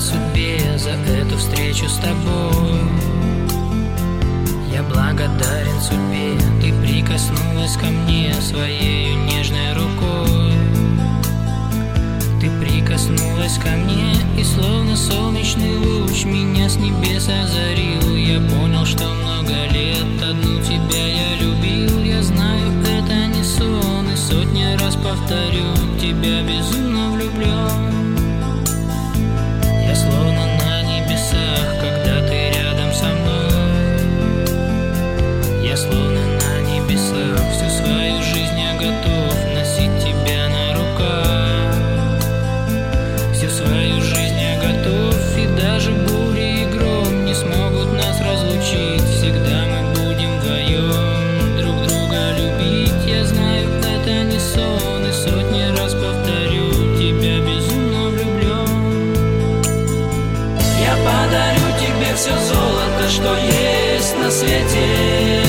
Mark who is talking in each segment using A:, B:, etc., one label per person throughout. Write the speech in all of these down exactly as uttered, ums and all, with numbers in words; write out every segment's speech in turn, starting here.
A: судьбе за эту встречу с тобой. Я благодарен судьбе, ты прикоснулась ко мне своей нежной рукой. Ты прикоснулась ко мне, и словно солнечный луч меня с небес озарил. Я понял, что много лет одну тебя я любил. Я знаю, это не сон, и сотни раз повторю, тебя безумно влюблен. Я словно на небесах, когда ты рядом со мной. Я словно на небесах, всю свою жизнь я готов носить тебя на руках. Всю свою жизнь я готов, и даже бури и гром не смогут нас разлучить. Всегда мы будем вдвоем друг друга любить. Я знаю, это не сон, и сотни раз повторю, тебя безумно влюблен. Я подарю тебе все золото, что есть на свете.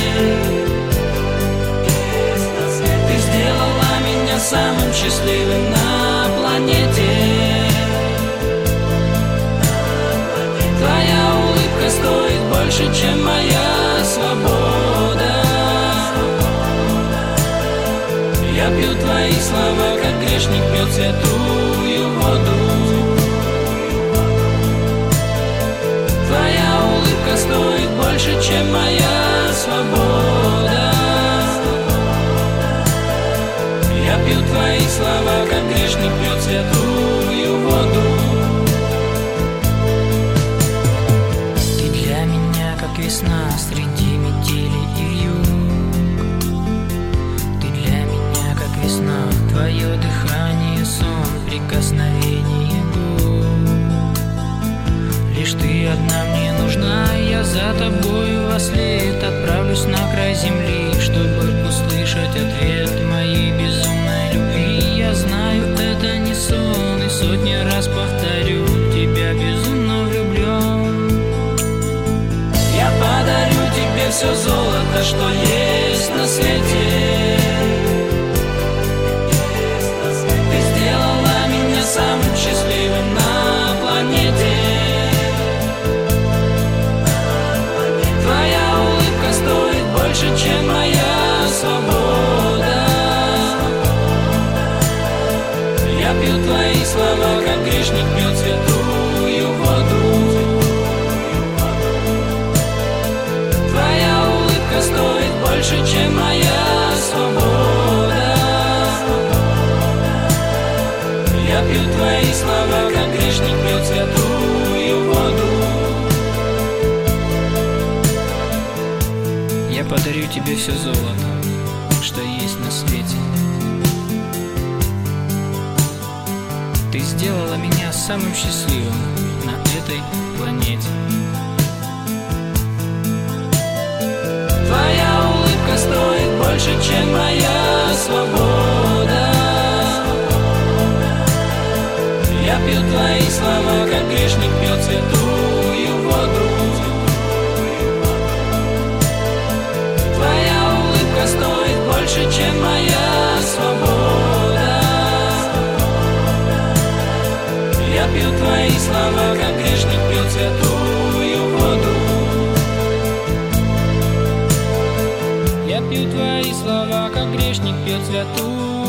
A: Ты сделала меня самым счастливым на планете. Твоя улыбка стоит больше, чем моя свобода. Я пью твои слова, как грешник пьет святую воду. Твоя улыбка стоит больше, чем моя свобода. Я пью твои слова, как грешник пьет святую воду. Ты для меня, как весна среди метели и вьюг. Ты для меня, как весна, твое дыхание, сон, прикосновение губ. Лишь ты одна мне нужна, я за тобою во след отправлюсь на край земли, чтобы услышать ответ моей безумной любви. Я знаю, это не сон, и сотни раз повторю, тебя безумно влюблен. Я подарю тебе все золото, что есть на свете. Ты сделала меня самым счастливым на планете. Твоя улыбка стоит больше, чем моя свобода. Я пью твои слова, как грешник пьет святую воду. Твоя улыбка стоит больше, чем моя свобода. Я пью твои слова, как грешник пьет святую воду. Я подарю тебе все золото, что есть на свете. Ты сделала меня самым счастливым на этой планете. Твоя улыбка стоит больше, чем моя свобода. Я пью твои слова, как грешник пьет святую воду. Твоя улыбка стоит больше, чем моя свобода. Я пью твои слова, как грешник пьет святую воду. Я пью твои слова, как грешник пьет святую